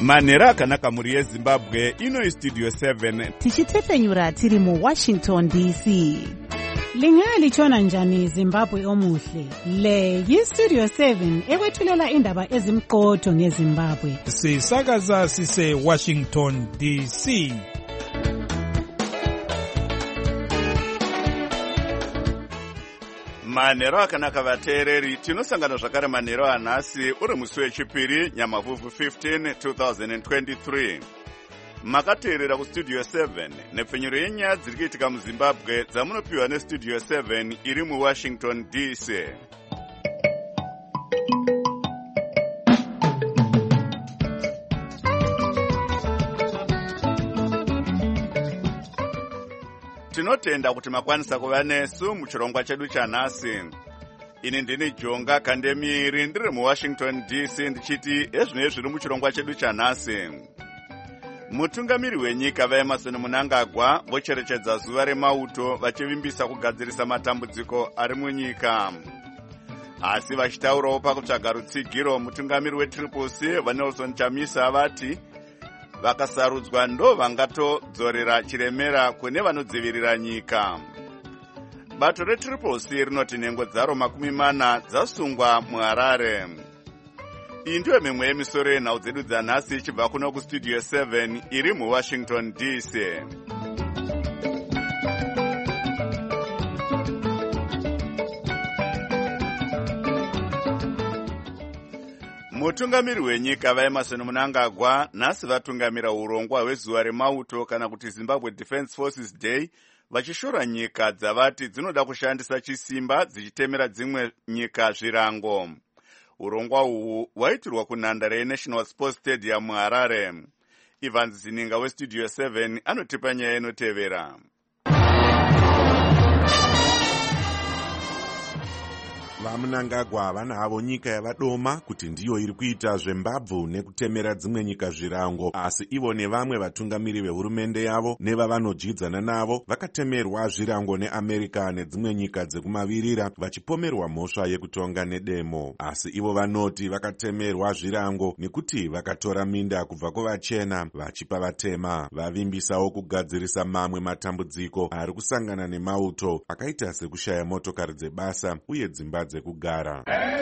manhero akanaka mhuri yezimbabwe. Ino Studio 7 tichitefenyura tiri muWashington DC. Lingalitshona njani Zimbabwe omuhle? Le yiStudio 7 ekwethulela indaba ezimqotho ngeZimbabwe. Sisakaza sise Washington DC. manhero akanaka vateereri, tinosangana zvakare manhero anhasi uri musi wechipiri nyamavhuvhu 15 2023. makateerera kustudio 7 nepfenyuro yenyaya dziri kuitika muzimbabwe dzamunopiwa nestudio 7 iri muwashington DC. tinotenda kuti makwanisa kuva nesu muchirongwa chedu chanhasi. ini ndini Jonga Kandemiri ndiri muwashington DC ndichiti ezvinei zviri muchirongwa chedu chanhasi. mutungamiri wenyika vaEmmerson Mnangagwa vocherechedza zuva remauto vachivimbisa kugadzirisa matambudziko ari munyika. asi vachitaurawo pakutsvaga rutsigiro, mutungamiri weTriple-C vaNelson Chamisa vati vakasarudzwa ndo vangatodzorera chiremera kune vanodzivirira nyika. bato reTriple-C rinoti nhengo dzaro 40 dzasungwa muHarare. iyi ndiyo mimwe yemisoro yenhau dzedu dzanhasi ichibva kuno kustudio 7 iri muwashington DC. mutungamiri wenyika vaEmmerson Mnangagwa nhasi vatungamira urongwa hwezuva remauto kana kuti Zimbabwe Defence Forces Day, vachishora nyika dzavati dzinoda kushandisa chisimba dzichitemera dzimwe nyika zvirango. urongwa uhu hwaitirwa kunhandare yeNational Sports Stadium muHarare. Evans Zininga weStudio 7 anotipa nyaya inotevera. vaMnangagwa vana havo nyika yavadoma kuti ndiyo iri kuita zvembabvu nekutemera dzimwe nyika zvirango, asi ivo nevamwe vatungamiri vehurumende yavo nevavanojidzana navo vakatemerwa zvirango neAmerica nedzimwe nyika dzekumavirira vachipomerwa mhosva yekutonga nedemo. asi ivo vanoti vakatemerwa zvirango nekuti vakatora minda kubva kuvachena vachipa vatema. vavimbisawo kugadzirisa mamwe matambudziko ari kusangana nemauto akaita sekushaya motokari dzebasa uye dzimba dzekugara.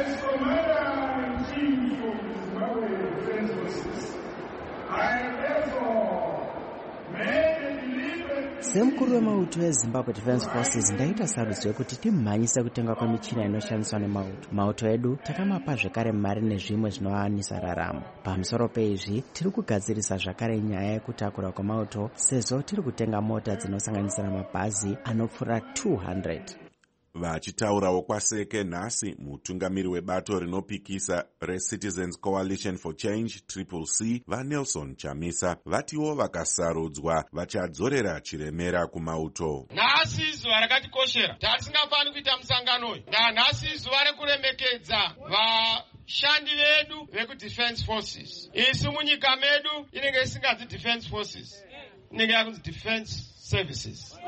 semukuru wemauto weZimbabwe Defence Forces ndaita sarudzo yekuti timhanyise kutenga kwemichina inoshandiswa nemauto. mauto edu takamapa zvakare mari nezvimwe zvinowanisa raramo. pamusoro peizvi tiri kugadzirisa zvakare nyaya yekutakura kwemauto, sezvo tiri kutenga mota dzinosanganisira mabhazi anopfuura 200. vachitaurawo kwaseke nhasi, mutungamiri webato rinopikisa reCitizens Coalition for Change Triple-C vaNelson Chamisa vatiwo vakasarudzwa vachadzorera chiremera kumauto. nhasi zuva rakatikoshera, tatisingafani kuita musangano uyu. nhasi zuva rekuremekedza vashandi vedu vekuDefence Forces. isu munyika medu inenge isingadzi Defence Forces, inenge yakunzi Defence Services.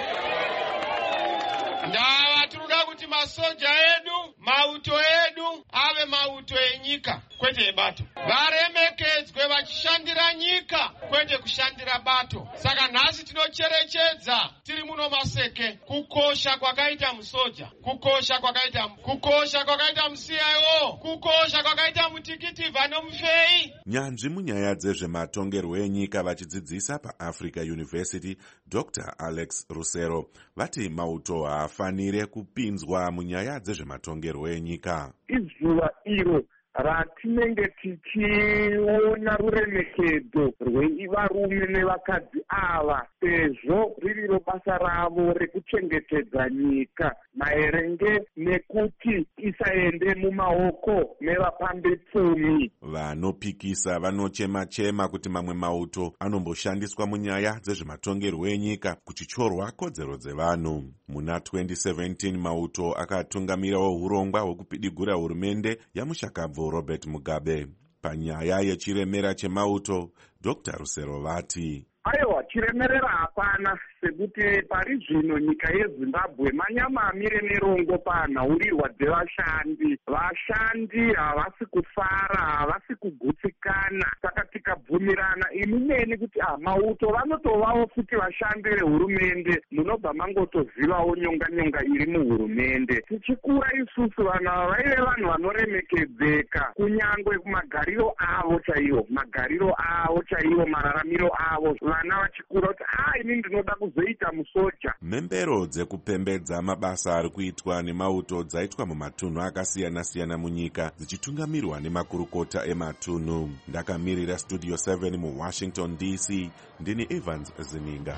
ndava tiruda kuti masoja edu, mauto edu ave mauto enyika kwete ebato. varemekedzwe vachishandira nyika kwete kushandira bato. saka nhasi tinocherechedza tiri muno maseke kukosha kwakaita musoja, kukosha kwakaita muCIO, kukosha kwakaita mutikiti nomufei. nyanzvi munyaya dzezvematongerwo enyika vachidzidzisa paAfrica University Dr. Alex Rusero vati mauto haafanire kupinzwa munyaya dzezvematongerwo enyika. izuva iro ratinenge tichiona ruremekedzo rwevarume nevakadzi ava, sezvo ririro basa ravo rekuchengetedza nyika maerenge nekuti isaende mumaoko nevapambe pfumi. vanopikisa vanochema-chema kuti mamwe mauto anomboshandiswa munyaya dzezvematongerwo enyika kuchityorwa kodzero dzevanhu. muna 2017 mauto akatungamirawo urongwa hwekupidigura hurumende yamushakabvu Robert Mugabe. panyaya yechiremera chemauto, Dr. Rusero vati aiwa, chiremerera hapana, sekuti pari zvino nyika yezimbabwe manyamamire nerongo panhaurirwa dzevashandi. Vashandi havasi kufara, havasi kugutsikana. Saka tikabvumirana imi neni kuti mauto vanotovawo futi vashandi vehurumende, munobva mangotozivawo nyonga iri muhurumende. Tichikura isusu vanhu ava vaive vanhu vanoremekedzeka, kunyangwe kumagariro avo chaivo, mararamiro avo, vana vachikura kuti ini ndinoda kuzoita musoja. Mhembero dzekupembedza mabasa ari kuitwa nemauto dzaitwa mumatunhu akasiyana-siyana munyika dzichitungamirwa nemakurukota ematunhu. Ndakamirira Studio 7 muWashington DC, ndini Evans Zininga.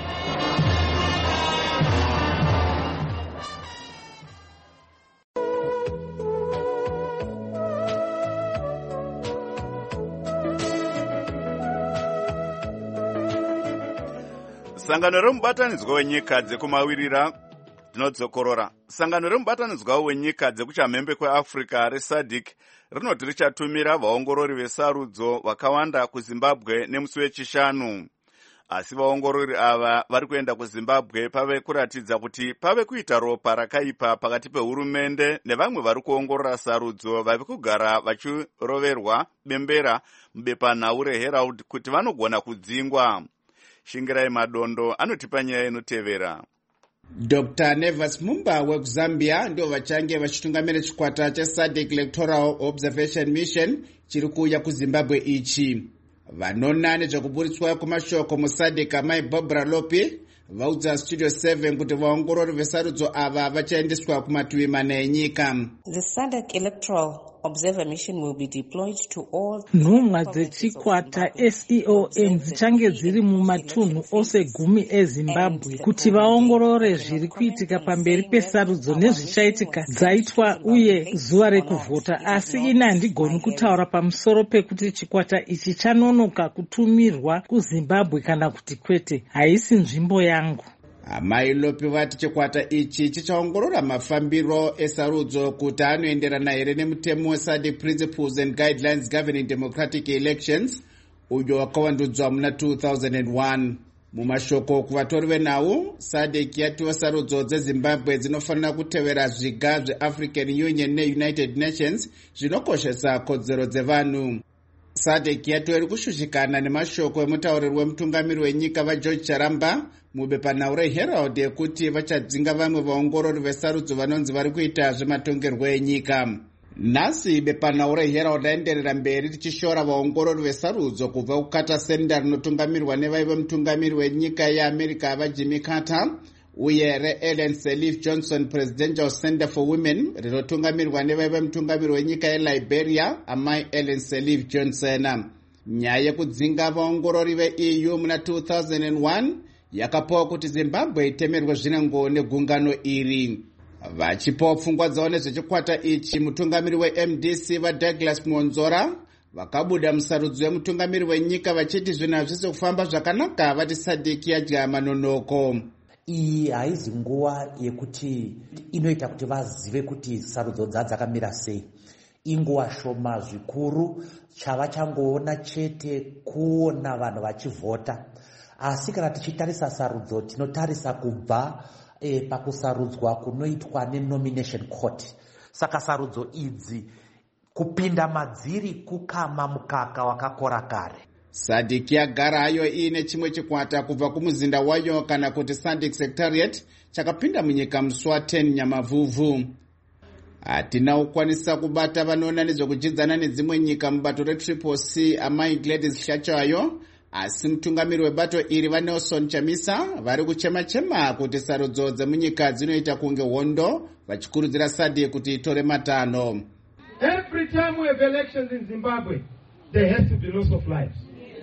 Sangano remubatanidzwa wenyika dzekumawirira dzinodzokorora. Sangano remubatanidzwa wenyika dzekuchamhembe kweAfrica reSADC rinoti richatumira vaongorori vesarudzo vakawanda kuZimbabwe nemusi wechishanu. Asi vaongorori ava vari kuenda kuZimbabwe pave kuratidza kuti pave kuita ropa rakaipa pakati pehurumende nevamwe vari kuongorora sarudzo vavi kugara vachiroverwa bembera mubepanhau reHerald kuti vanogona kudzingwa. Shingirai Madondo anotipa nyaya inotevera. Dr. Nevas Mumba wekuZambia ndio vachange vachitungamira chikwata cheSADC Electoral Observation Mission chiri kuuya kuZimbabwe ichi. Vanona nezvekuburitswa kumashoko muSADC amai Barbara Lopi vaudza Studio 7 kuti vaongorori vesarudzo ava vachaendeswa kumativi mana enyika. The SADC Electoral Observer Mission will be deployed to all. Nhumwa dzechikwata SEOM dzichange dziri mumatunhu ose 10 eZimbabwe kuti vaongorore zviri kuitika pamberi pesarudzo nezvichaitika dzaitwa uye zuva rekuvhota. Asi ina handigoni kutaura pamusoro pekuti chikwata ichi chanonoka kutumirwa kuZimbabwe kana kuti kwete. Haisi nzvimbo yangu. Amai Lopi vati chikwata ichi chichaongorora mafambiro esarudzo kuti anoenderana here nemutemo weSADC Principles and Guidelines Governing Democratic Elections uyo wakavandudzwa muna 2001. Mumashoko kuvatori venhau, SADC yatiwa sarudzo dzeZimbabwe dzinofanira kutevera zviga zveAfrican Union neUnited Nations zvinokoshesa kodzero dzevanhu. SADC yato iri kushushikana nemashoko emutaurirwi wemutungamiri wenyika vaGeorge Charamba mubepanhau reHerald yekuti vachadzinga vamwe vaongorori vesarudzo vanonzi vari kuita zvematongerwo enyika. Nhasi bepanhau reHerald aenderera mberi richishora vaongorori vesarudzo kubva kukata senda rinotungamirwa nevaive mutungamiri wenyika yeAmerica vaJimmy Carter uye reEllen Sirleaf Johnson Presidential Center for Women rinotungamirwa nevaive mutungamiri wenyika yeLiberia amai Ellen Sirleaf Johnson. Nyaya yekudzinga vaongorori veEU muna 2001 yakapawo kuti Zimbabwe itemerwe zvinengo negungano iri. Vachipawo pfungwa dzavo nezvechikwata ichi, mutungamiri weMDC vaDouglas Monzora vakabuda musarudzo yemutungamiri wenyika vachiti zvinhu hazvisi kufamba zvakanaka, vati SADC yadya manonoko. Iyi haizi nguva yekuti inoita kuti vazive kuti sarudzo dzakamira sei. Inguva shoma zvikuru, chava changoona chete kuona vanhu vachivhota. Asi kana tichitarisa sarudzo tinotarisa kubva pakusarudzwa kunoitwa nenomination court. Saka sarudzo idzi kupinda madziri kukama mukaka wakakora kare. SADC yagara hayo ine chimwe chikwata kubva kumuzinda wayo kana kuti SADC Secretariat chakapinda munyika musi wa10 Nyamavhuvhu. Hatina kukwanisa kubata vanoona nezvekujidzana nedzimwe nyika mubato reTriple C amai Gladys Shachayo, asi mutungamiri webato iri vaNelson Chamisa vari kuchema-chema kuti sarudzo dzemunyika dzinoita kunge hondo, vachikurudzira SADC kuti itore matanho. Every time we have elections in Zimbabwe, there has to be loss of lives.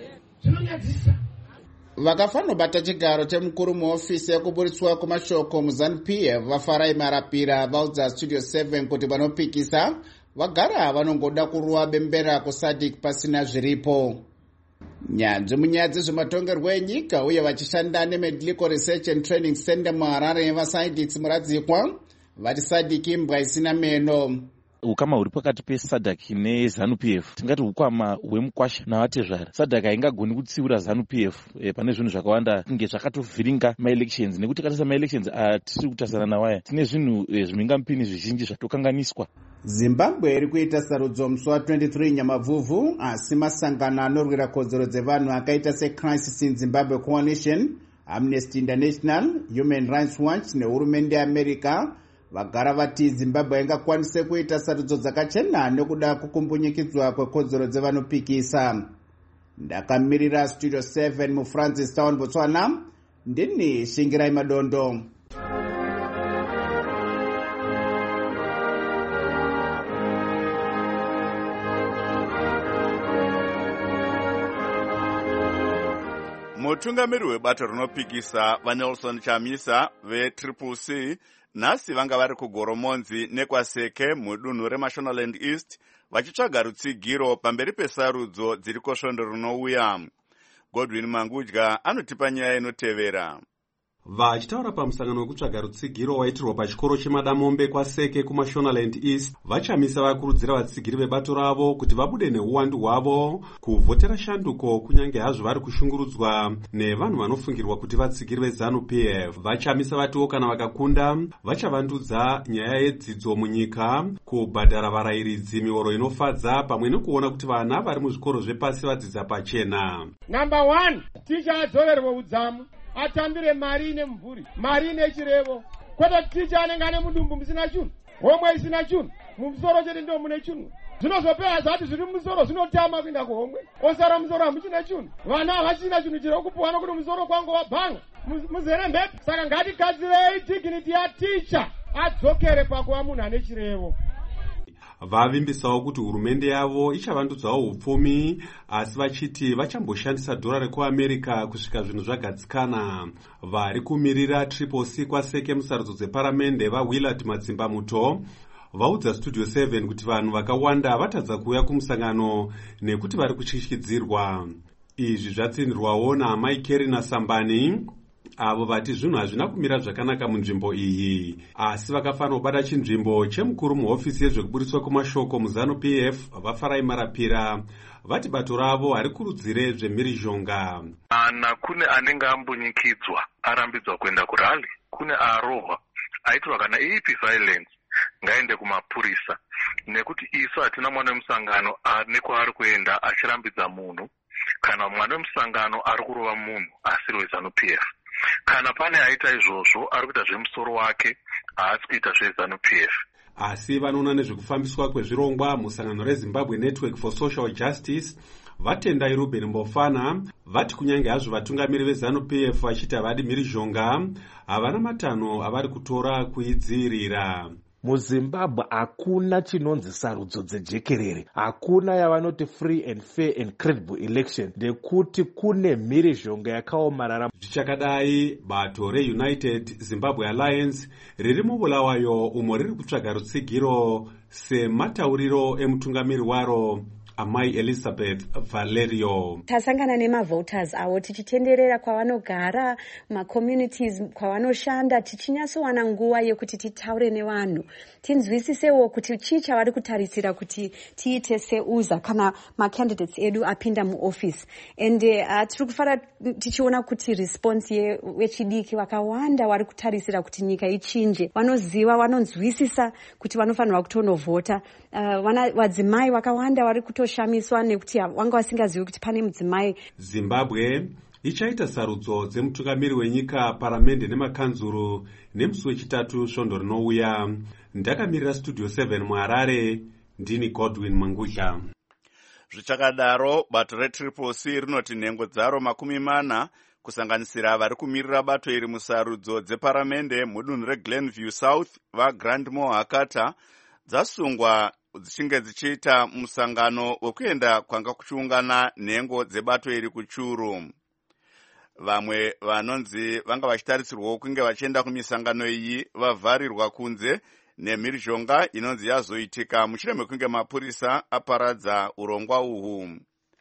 Vakafanobata chigaro chemukuru muofisi yekuburitswa kumashoko muZANU-PF vaFarai Marapira vaudza Studio 7 kuti vanopikisa vagara vanongoda kuruwa bembera kuSADC pasina zviripo. Nyanzvi munyaya dzezvematongerwo enyika uye vachishanda neMedical Research and Training Center muHarare vaSADC muradzikwa vati SADC imbwa isina meno. ukama huri pakati pesadhak neZANU-PF tingati ukwama hwemukwasha navatezvara. Sadhak haingagoni kutsiura ZANU-PF pane zvinhu zvakawanda kunge zvakatovhiringa maelections, nekuti katarisa maelections atiri kutasana nawaya tine zvinhu zvimhingamupini zvizhinji zvatokanganiswa. Zimbabwe iri kuita sarudzo musi wa23 Nyamavhuvhu, asi masangano anorwira kodzero dzevanhu akaita seCrisis in Zimbabwe Coalition, Amnesty International, Human Rights Watch nehurumende yeAmerica vagara vati Zimbabwe ingakwanise kuita sarudzo dzakachena nekuda kukumbunyikidzwa kwekodzero dzevanopikisa. Ndakamirira Studio 7 muFrancistown, Botswana, ndini Shingirai Madondo. Mutungamiri webato rinopikisa vaNelson Chamisa veCCC nhasi vanga vari kuGoromonzi nekwaseke mudunhu reMashonaland East vachitsvaga rutsigiro pamberi pesarudzo dziri kusvondo rinouya. Godwin Mangudya anotipa nyaya inotevera. Vachitaura pamusangano wekutsvaga rutsigiro waitirwa pachikoro cheMadamombe kwaseke kuMashonaland East, vaChamisa vakurudzira vatsigiri vebato ravo kuti vabude neuwandu hwavo kuvhotera shanduko kunyange hazvo vari kushungurudzwa nevanhu vanofungirwa kuti vatsigiri veZANU-PF. VaChamisa vatiwo kana vakakunda vachavandudza nyaya yedzidzo munyika, kubhadhara varayiridzi mihoro inofadza pamwe nekuona kuti vana vari muzvikoro zvepasi vadzidza pachena. Number 1, ticha adzorerwe udzamu, atambire mari nemvuri, mari nechirevo. Kwete ticha anenge ane mudumbu musina chunhu, homwe isina chunhu, mumusoro chete ndio mune chunhu. Zvinozopera zvati zviri mumusoro zvinotama kuenda kuhomwe, osara musoro hamuchina chunhu. Vana havachina chunhu chiri kupuwa nokuti musoro kwangu wabhanga muzere mhepo. Saka ngatigadzirei dignity yaticha adzokere pakuva munhu ane chirevo. Vavimbisawo kuti hurumende yavo ichavandudzawo upfumi, asi vachiti vachamboshandisa dhora rekuAmerica kusvika zvinhu zvagadzikana. Vari kumirira CCC kwaseke musarudzo dzeparamende vaWillard Matsimba Muto vaudza Studio 7 kuti vanhu vakawanda vatadza kuuya kumusangano nekuti vari kutyityidzirwa. Izvi zvatsindirwawo naamai Kerina Sambani avo vati zvinhu hazvina kumira zvakanaka munzvimbo iyi, asi vakafanira kubata chinzvimbo chemukuru muhofisi yezvekuburitswa kwemashoko muZANU-PF vaFarai Marapira vati bato ravo harikurudzire zvemhirizhonga. Ana kune anenge ambunyikidzwa arambidzwa kuenda kurali, kune arohwa aitirwa kana ipi violence ngaende kumapurisa, nekuti isu hatina mwana wemusangano nekwaari kuenda achirambidza munhu kana mwana wemusangano ari kurova munhu asiri weZANU-PF. Kana pane aita izvozvo ari kuita zvemusoro wake, haasi kuita zveZANU-PF. Asi vanoona nezvekufambiswa kwezvirongwa musangano reZimbabwe Network for Social Justice vatendai Ruben Mbofana vati kunyange hazvo vatungamiri veZANU-PF vachiti havadi mhirizhonga, havana matanho avari kutora kuidzirira. MuZimbabwe hakuna chinonzi sarudzo dzejekerere, hakuna yavanoti free and fair and credible election, ndekuti kune mhirizhonga yakaomarara. Zvichakadai, bato reUnited Zimbabwe Alliance riri muBulawayo umo riri kutsvaga rutsigiro sematauriro emutungamiri waro Amai Elizabeth Valerio. Tasangana nemavoters avo tichitenderera kwavanogara, macommunities kwavanoshanda, tichinyatsowana nguva yekuti titaure nevanhu, tinzwisisewo kuti chii chavari kutarisira kuti tiite seuza kana macandidates edu apinda muoffice. And tiri kufara tichiona kuti response vechidiki vakawanda vari kutarisira kuti nyika ichinje, vanoziva, vanonzwisisa kuti vanofanirwa kutonovhota. Vadzimai vakawanda vari kutoshamiswa nekuti vanga vasingazivi kuti pane mudzimai. Zimbabwe ichaita sarudzo dzemutungamiri wenyika, paramende nemakanzuru nemusi wechitatu svondo rinouya. Ndakamirira Studio 7 muHarare, ndini Godwin Mangudya. Zvichakadaro, bato reCCC rinoti nhengo dzaro 40 kusanganisira vari kumirira bato iri musarudzo dzeparamende mudunhu reGlenview South vaGrandmore Hakata dzasungwa dzichinge dzichiita musangano wekuenda kwanga kuchiungana nhengo dzebato iri kuChuru. Vamwe vanonzi vanga vachitarisirwawo kunge vachienda kumisangano iyi vavharirwa kunze nemhirizhonga inonzi yazoitika mushure mekunge mapurisa aparadza urongwa uhu.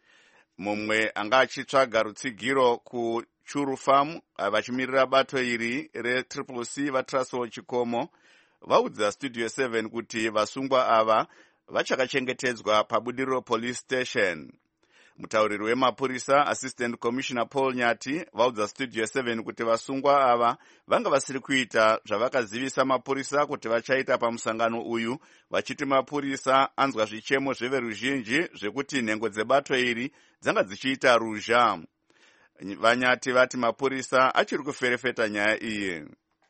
Mumwe anga achitsvaga rutsigiro kuChuru Farm vachimirira bato iri reCCC vaTrasowo Chikomo vaudza Studio 7 kuti vasungwa ava vachakachengetedzwa pabudiriro police station. Mutauriri wemapurisa Assistant Commissioner Paul Nyati vaudza Studio 7 kuti vasungwa ava vanga vasiri kuita zvavakazivisa mapurisa kuti vachaita pamusangano uyu, vachiti mapurisa anzwa zvichemo zveveruzhinji zvekuti nhengo dzebato iri dzanga dzichiita ruzha. Vanyati vati mapurisa achiri kuferefeta nyaya iyi.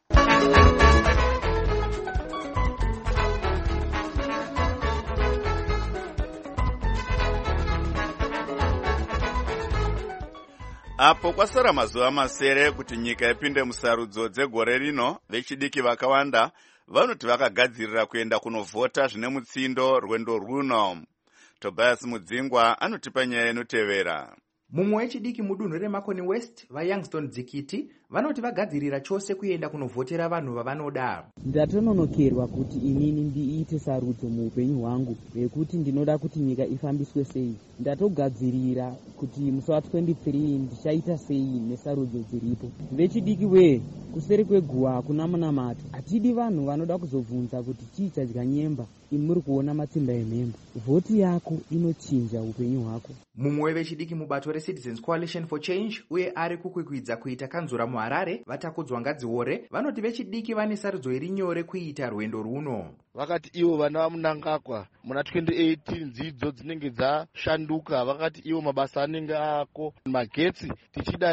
Apo kwasara mazuva masere kuti nyika ipinde musarudzo dzegore rino, vechidiki vakawanda vanoti vakagadzirira kuenda kunovhota zvine mutsindo rwendo runo. Tobias Mudzingwa anotipa nyaya inotevera. Mumwe wechidiki mudunhu reMakoni West, vaYoungston Dzikiti vanoti vagadzirira chose kuenda kunovhotera vanhu vavanoda. Ndatononokerwa kuti inini ndiite sarudzo muupenyu hwangu yekuti ndinoda kuti nyika ifambiswe sei. Ndatogadzirira kuti musi wa23 ndichaita sei nesarudzo dziripo. Vechidiki we, kuseri kweguwa hakuna munamato. Hatidi vanhu vanoda kuzobvunza kuti chii chadya nyemba. Imuri kuona matsimba emhembo. Vhoti yako inochinja upenyu hwako. Mumwe wechidiki mubato reCitizens Coalition for Change uye ari kukwikwidza kuita kanzura muHarare vatakudzwa Ngadziore vanoti vechidiki vane sarudzo iri nyore kuita rwendo runo. Vakati ivo vana vamunangagwa muna 2018 dzidzo dzinenge dzashanduka, vakati ivo mabasa anenge ako magetsi tichida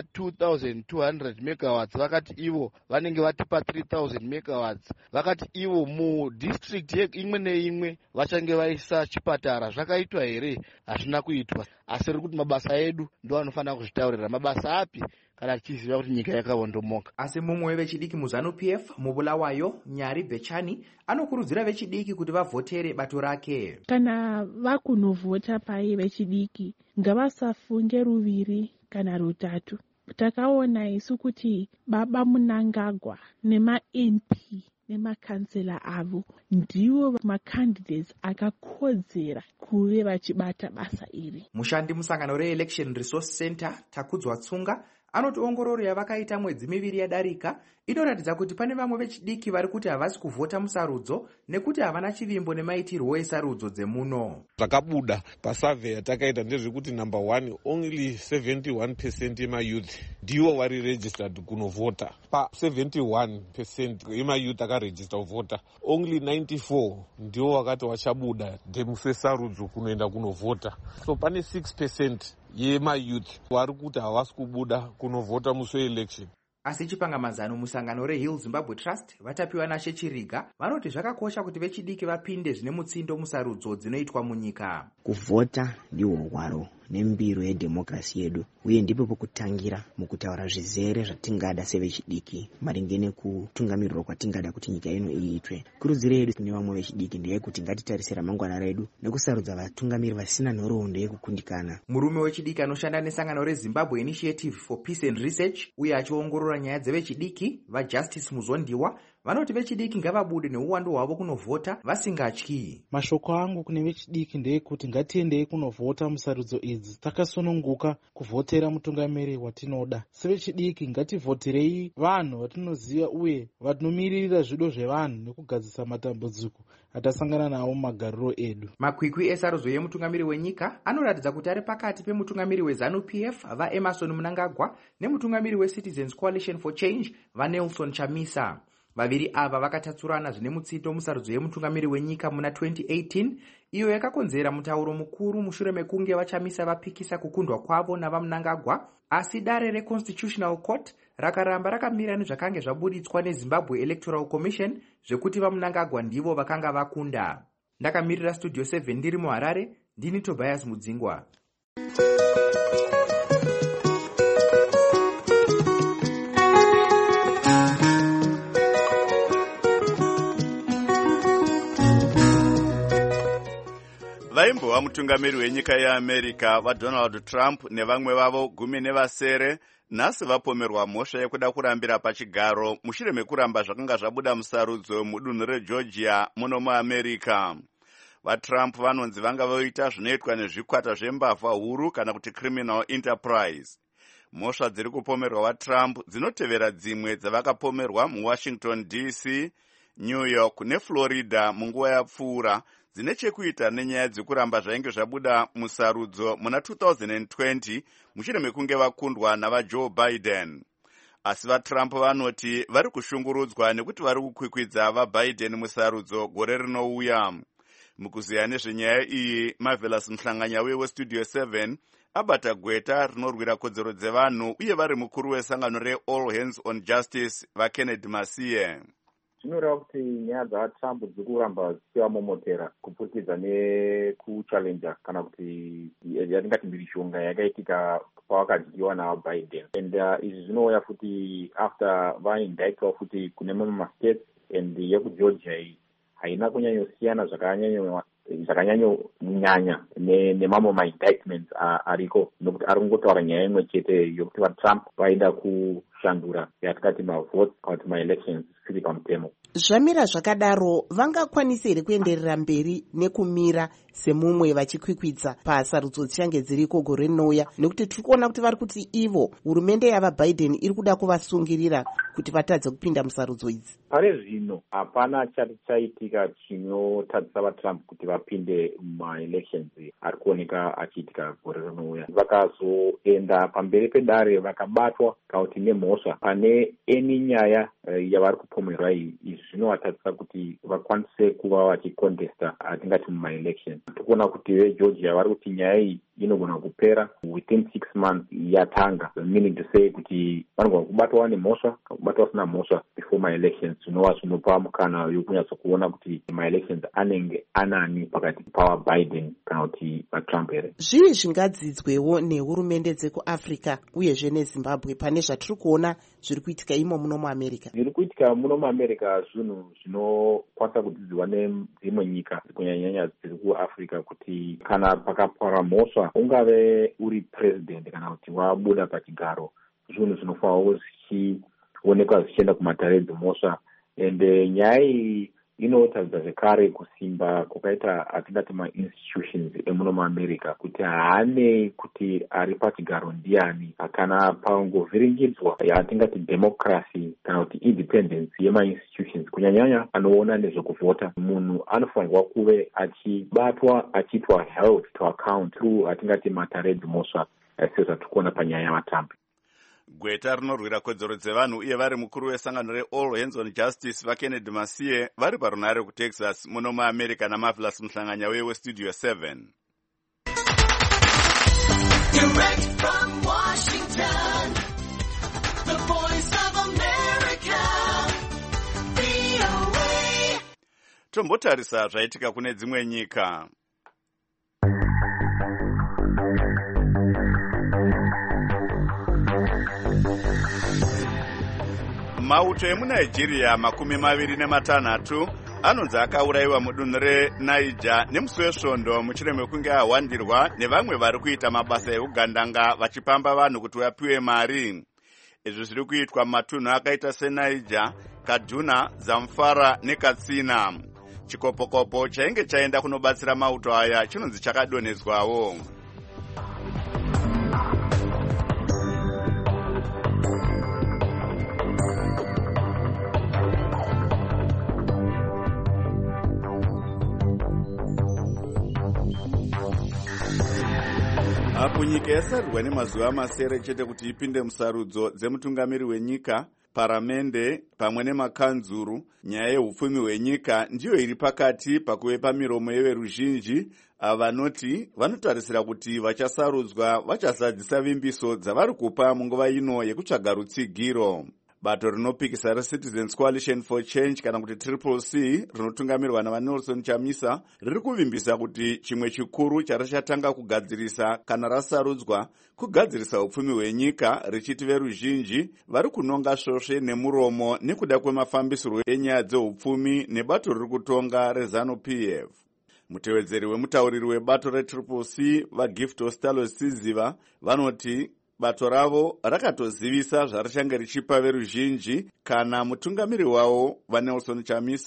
2200 megawatts, vakati ivo vanenge vatipa 3000 megawatts, vakati ivo mudistrict imwe neimwe vachange vaisa chipatara. Zvakaitwa here? Hazvina kuitwa, asi riri kuti mabasa edu ndo anofanira kuzvitaurira mabasa api kana tichiziva kuti nyika yakavondomoka. Asi mumwe wechidiki muZANU-PF mubulawayo Nyari Bechani anokurudzira vechidiki kuti vavhotere bato rake. Kana vakunovhota pai vechidiki ngavasafunge ruviri kana rutatu. Takaona isu kuti Baba Munangagwa nema-MP nemakansela avo ndivo macandidates akakodzera kuve vachibata basa iri. Mushandi musangano reElection Resource Center Takudzwa Tsunga anoti ongororo yavakaita mwedzi miviri yadarika inoratidza kuti pane vamwe vechidiki vari kuti havasi kuvhota musarudzo nekuti havana chivimbo nemaitirwo esarudzo dzemuno. Zvakabuda pasurvey yatakaita ndezvekuti number 1 only 71% yemayouth ndivo vari registered kunovhota. Pa 71% yemayouth akaregister kuvhota, only 94 ndivo vakati vachabuda ndemusi wesarudzo kunoenda kunovhota. So pane 6% yemayouth vari kuti havasi kubuda kunovhota musi weelection. Asi chipangamazano musangano reHill Zimbabwe Trust vatapiwa naShe Chiriga vanoti zvakakosha kuti vechidiki vapinde zvine mutsindo musarudzo dzinoitwa munyika. Kuvhota ndihwo hwaro nembiro yedhemokrasi yedu, uye ndipo pokutangira mukutaura zvizere zvatingada sevechidiki maringe nekutungamirirwa kwatingada kuti nyika ino iitwe. Kurudziro yedu kune vamwe vechidiki ndeyekuti ngatitarisira mangwana redu nekusarudza vatungamiri vasina nhoroondo yekukundikana. Murume wechidiki anoshanda nesangano reZimbabwe Initiative for Peace and Research uye achiongorora nyaya dzevechidiki vaJustice Muzondiwa vanoti vechidiki ngavabude neuwandu hwavo kunovhota vasingatyi. Mashoko angu kune vechidiki ndeyekuti ngatiendei kunovhota musarudzo idzi. Takasununguka kuvhotera mutungamiri watinoda. Sevechidiki ngativhoterei vanhu vatinoziva uye vatinomiririra zvido zvevanhu nekugadzisa matambudziko atasangana nawo mumagariro edu. Makwikwi esarudzo yemutungamiri wenyika anoratidza kuti ari pakati pemutungamiri weZANU-PF vaEmerson Mnangagwa nemutungamiri weCitizens Coalition for Change vaNelson Chamisa. Vaviri ava vakatatsurana zvine mutsindo musarudzo yemutungamiri wenyika muna 2018 iyo yakakonzera mutauro mukuru mushure mekunge vaChamisa vapikisa kukundwa kwavo navaMnangagwa, asi dare reConstitutional Court rakaramba rakamira nezvakange zvabuditswa neZimbabwe Electoral Commission zvekuti vaMnangagwa ndivo vakanga vakunda. Ndakamirira Studio 7 ndiri muHarare, ndini Tobias Mudzingwa. Vaimbova mutungamiri wenyika yeAmerica vaDonald Trump nevamwe vavo 10 nhasi vapomerwa mhosva yekuda kurambira pachigaro mushure mekuramba zvakanga zvabuda musarudzo mudunhu reGeorgia muno muAmerica. VaTrump vanonzi vanga voita zvinoitwa nezvikwata zvembavha huru kana kuti criminal enterprise. Mhosva dziri kupomerwa vaTrump dzinotevera dzimwe dzavakapomerwa muWashington DC New York neFlorida munguva yapfuura dzine chekuita nenyaya dzekuramba zvainge zvabuda musarudzo muna 2020 mushure mekunge vakundwa navaJoe Biden. Asi vaTrump vanoti vari kushungurudzwa nekuti vari kukwikwidza vaBiden musarudzo gore rinouya. Mukuziya nezvenyaya iyi, Marvelous Mhlanganya weStudio 7 abata gweta rinorwira kodzero dzevanhu uye vari mukuru wesangano reAll Hands on Justice vaKennedy Masiye. Zvinoreva kuti nyaya dzaTrump dziri kuramba dzichivamomotera kupfurikidza nekuchallenja kana kuti yatingati mhirishonga yakaitika pavakadyiwa navaBiden. And izvi zvinouya futi after vaindictwa futi kune mamwe mastates, and yekuGeorgia iyi haina kunyanyosiyana zvakanyanyonyanya nemamwe maindictments ariko, nokuti ari kungotaura nyaya imwe chete yokuti vaTrump vaida kushandura yatikati mavotes kana kuti maelections zviri pamutemo. Zvamira zvakadaro, vangakwanisa here kuenderera mberi nekumira semumwe vachikwikwidza pasarudzo dzichange dziriko gore rinouya, nekuti tiri kuona kuti vari kuti ivo hurumende yavaBiden iri kuda kuvasungirira kuti vatadze kupinda musarudzo idzi. Pare zvino hapana chati chaitika chinotadzisa vaTrump kuti vapinde mumaelections ari kuoneka achiitika gore rinouya. Vakazoenda pamberi pedare vakabatwa kana kuti nemhosva pane eni nyaya yavari kupomerwa iyi, izvi zvinovatadzisa kuti vakwanise kuva vachikontesta atingati mumaelections. Tikuona kuti veGeorgia vari kuti nyaya iyi inogona kupera within 6 months yatanga, meaning to say kuti vanogona kubatwa nemhosva kubatwa vasina mhosva before maelections, zvinova zvinopa mukana yokunyatsokuona kuti maelections anenge anani pakati pavaBiden kana kuti vaTrump here. Zvii zvingadzidzwewo nehurumende dzekuAfrica uyezve neZimbabwe pane zvatiri kuona zviri kuitika imo muno muAmerica? Zviri kuitika muno muAmerica zvinhu zvinokwanisa kudzidzwa nedzimwe nyika kunyanyanya dziri kuAfrica, kuti kana pakapara mhosva ungave uri president kana kuti wabuda pachigaro, zvinhu zvinofanirwa zvichionekwa zvichienda kumatare dzimhosva. Ende nyaya iyi inotadzisa zvekare kusimba kwakaita atingati mainstitutions emuno muAmerica, kuti haanei kuti ari pachigaro ndiani, kana pangovhiringidzwa yatingati democracy kana kuti independence yemainstitutions kunyanyanya anoona nezvekuvhota, munhu anofanirwa kuve achibatwa achiitwa held to account through atingati matare dzimhosva sezvatikuona panyaya yavaTrump. Gweta rinorwira kodzero dzevanhu uye vari mukuru wesangano reAll Hands on Justice vaKennedy Masiye vari parunare kuTexas muno muAmerica naMarvelous Mhlanganya weStudio 7. Direct from Washington, the voice of America, VOA. Tombotarisa zvaitika kune dzimwe nyika. Mauto emuNigeria 26 anonzi akaurayiwa mudunhu reNiger nemusi wesvondo mushure mekunge ahwandirwa nevamwe vari kuita mabasa eugandanga vachipamba vanhu kuti vapiwe mari. Izvi zviri kuitwa mumatunhu akaita seNiger, Kaduna, Zamfara neKatsina. Chikopokopo chainge chaenda kunobatsira mauto aya chinonzi chakadonhedzwawo. Apo nyika yasarirwa nemazuva masere chete kuti ipinde musarudzo dzemutungamiri wenyika, paramende pamwe nemakanzuru, nyaya yehupfumi hwenyika ndiyo iri pakati pakuve pamiromo yeveruzhinji vanoti vanotarisira kuti vachasarudzwa vachazadzisa vimbiso dzavari kupa munguva ino yekutsvaga rutsigiro. Bato rinopikisa reCitizens Coalition for Change kana kuti CCC rinotungamirwa navaNelson Chamisa riri kuvimbisa kuti chimwe chikuru charichatanga kugadzirisa kana rasarudzwa kugadzirisa upfumi hwenyika, richiti veruzhinji vari kunonga svosve nemuromo nekuda kwemafambisiro enyaya dzeupfumi nebato riri kutonga reZANU-PF. Mutevedzeri wemutauriri webato reCCC vaGift Ostalo Siziva vanoti bato ravo rakatozivisa zvarichange richipa veruzhinji kana mutungamiri wavo vaNelson Chamisa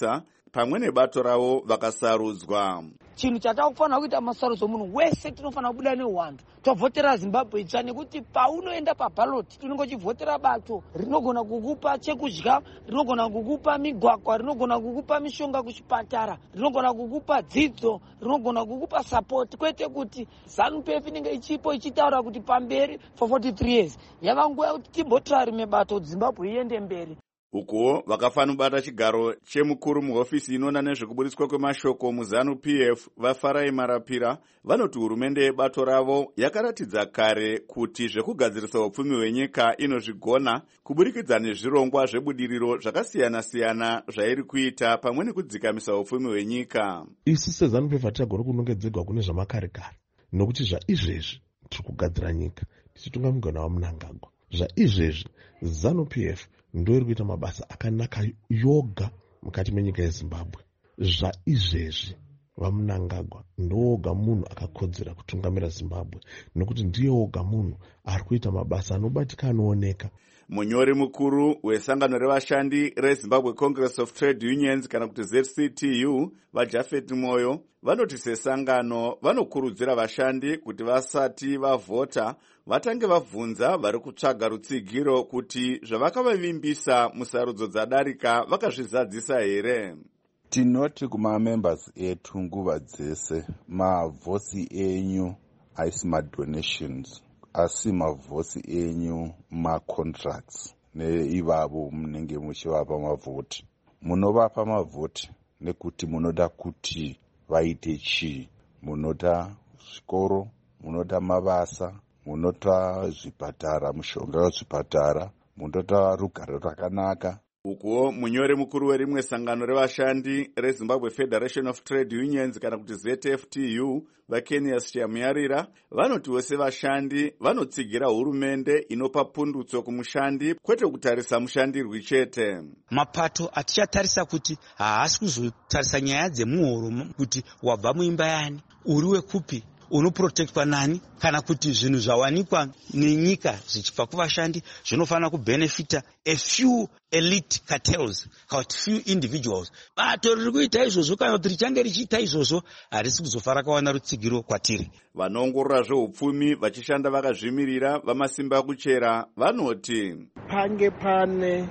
pamwe nebato ravo vakasarudzwa. Chinhu chatakufanira kuita masarudzo munhu wese tinofanira kubuda neuwandu tovhotera Zimbabwe itsva, nekuti paunoenda pabhaloti tinenge uchivhotera bato rinogona kukupa chekudya, rinogona kukupa migwagwa, rinogona kukupa mishonga kuchipatara, rinogona kukupa dzidzo, rinogona kukupa sapoti, kwete kuti ZANU-PF inenge ichipo ichitaura kuti pamberi for 43 years yava nguva yekuti timbotira rimwe bato kuti Zimbabwe iende mberi. Uko vakafanira kubata chigaro chemukuru muhofisi inoona nezvekuburitswa kwemashoko muZANU-PF vaFarai Marapira vanoti hurumende yebato ravo yakaratidza kare kuti zvekugadzirisa upfumi hwenyika inozvigona kuburikidza nezvirongwa zvebudiriro zvakasiyana-siyana zvairi kuita pamwe nekudzikamisa upfumi hwenyika. Isi seZANU-PF hatigona kunongedzerwa kune zvamakare-kare, nokuti zvaizvezvi tiri kugadzira nyika tichitungamirwa waMnangagwa. Zvaizvezvi ZANU-PF ndo iri kuita mabasa akanaka yoga mukati menyika yeZimbabwe. Zvaizvezvi vaMnangagwa ndooga munhu akakodzera kutungamira Zimbabwe, nokuti ndiye oga munhu ari kuita mabasa anobatika anooneka. Munyori mukuru wesangano revashandi reZimbabwe Congress of Trade Unions kana kuti ZCTU vaJafet Moyo vanoti sesangano vanokurudzira vashandi kuti vasati vavhota vatange vabvunza vari kutsvaga rutsigiro kuti zvavakavavimbisa musarudzo dzadarika vakazvizadzisa here. Tinoti kumamembers etu nguva dzese mavhosi enyu aisi madonations, asi mavhosi enyu macontracts neivavo munenge muchivapa mavhoti. Munovapa mavhoti nekuti munoda kuti vaite chii. Munoda zvikoro, munoda mabasa, munoda zvipatara, mushonga wezvipatara, munoda rugare rwakanaka. Uko munyori mukuru werimwe sangano revashandi reZimbabwe Federation of Trade Unions kana kuti ZFTU vaKenias Shamuyarira vanoti vose vashandi vanotsigira hurumende inopa pundutso kumushandi kwete kutarisa mushandirwi chete. Mapato atichatarisa kuti haasi kuzotarisa nyaya dzemuhoro kuti wabva muimba yani, uri wekupi, unoprotectwa nani, kana kuti zvinhu zvawanikwa nenyika zvichibva kuvashandi zvinofanira kubenefita a few elite cartels, kuti few individuals. Bato riri kuita izvozvo kana kuti richange richiita izvozvo harisi kuzofara kawana rutsigiro kwatiri. Vanoongorora zveupfumi vachishanda vakazvimirira vamasimba kuchera vanoti pange pane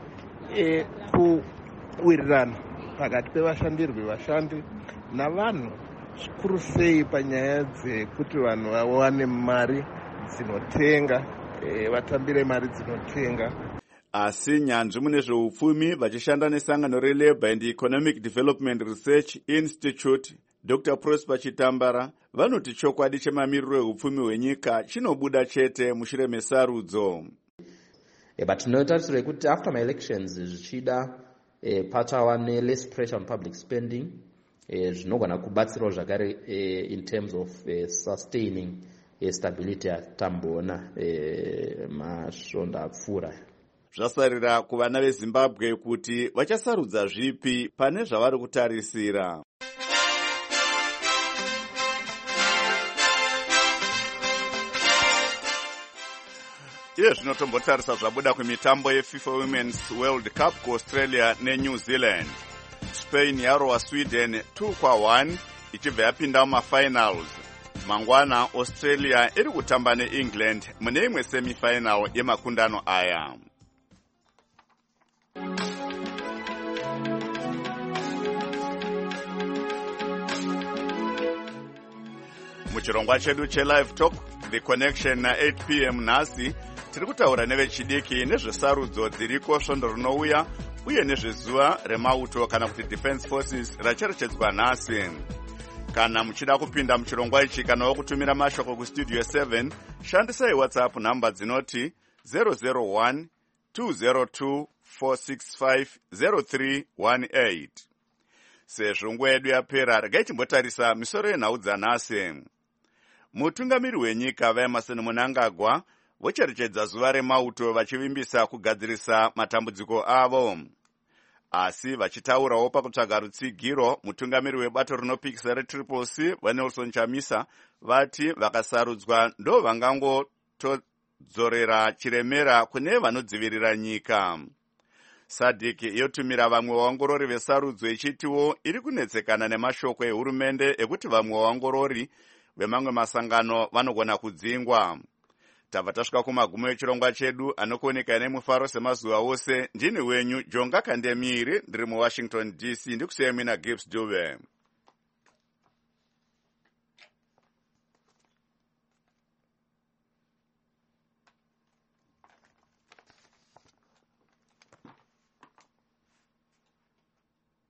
kuwirirana pakati pevashandirwi vashandi navanhu, zvikuru sei panyaya dzekuti vanhu vawane mari dzinotenga, vatambire mari dzinotenga. Asi nyanzvi mune zveupfumi vachishanda nesangano reLabour and Economic Development Research Institute Dr. Prosper Chitambara vanoti chokwadi chemamiriro eupfumi hwenyika chinobuda chete mushure mesarudzo. But tinotarisira kuti after my elections zvichida pachava less pressure on public spending, zvinogona kubatsirawo zvakare in terms of sustaining stability yatamboona masvondo apfuura. Zvasarira kuvana veZimbabwe kuti vachasarudza zvipi pane zvavari kutarisira. Iye zvinotombotarisa zvabuda kumitambo yeFIFA Women's World Cup kuAustralia neNew Zealand. Spain yarova Sweden 2-1 ichibva yapinda mumafinals. Mangwana Australia iri kutamba neEngland mune imwe semifinal yemakundano aya. Muchirongwa chedu cheLive Talk The Connection na 8 p.m. nhasi tiri kutaura nevechidiki nezvesarudzo dziriko svondo rinouya uye nezvezuva remauto kana kuti Defense Forces racherechedzwa nhasi. Kana muchida kupinda muchirongwa ichi kana kutumira mashoko kustudio 7 shandisai WhatsApp namba dzinoti 001 202 465 0318. Sezvo nguva yedu yapera regai timbotarisa misoro yenhau dzanhasi. Mutungamiri wenyika vaEmmerson Mnangagwa vocherechedza zuva remauto vachivimbisa kugadzirisa matambudziko avo. Asi vachitaurawo pakutsvaga rutsigiro, mutungamiri webato rinopikisa reTriple-C vaNelson Chamisa vati vakasarudzwa ndo vangangotodzorera chiremera kune vanodzivirira nyika. SADC yotumira vamwe vaongorori vesarudzo ichitiwo iri kunetsekana nemashoko ehurumende ekuti vamwe vaongorori vemamwe masangano vanogona kudzingwa. Tabva tasvika kumagumo echirongwa chedu anokuoneka nemufaro semazuva ose. Ndini wenyu Jonga Kandemiri ndiri muWashington DC ndikusiyemina Gibbs Dube.